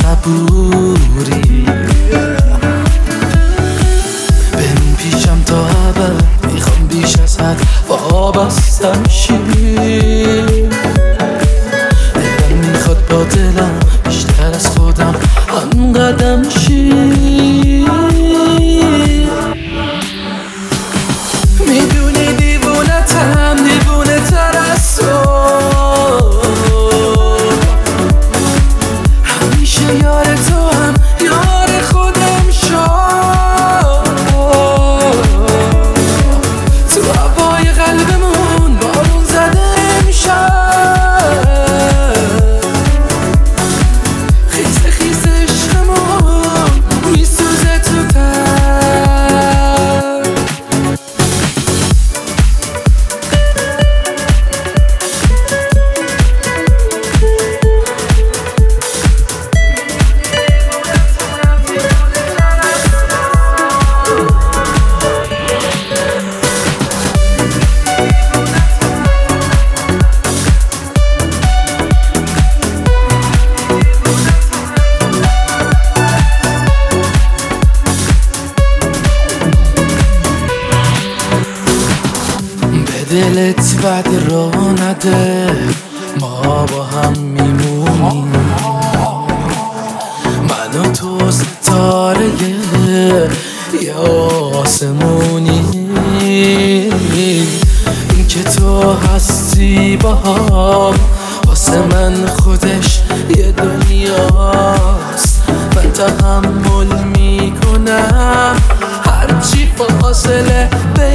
صبوری بمون پیشم تا ابد، میخوام بیش از حد وابستم شی. دلم میخواد با دلم بیشتر از خودم هم قدم شی. میدونی دیوونتم، دیوونه تر از تو، همیشه یار تو هم یار خودم شد. تو هوای قلبمون بارون زده امشب، خیز خیز عشقمون میسوزه تو تر. دلت بعد رو نده، ما با هم میمونیم، من و تو ستاره یه آسمونی. این که تو هستی با هم واسه من خودش یه دنیاست. من تحمل میکنم هرچی فاصله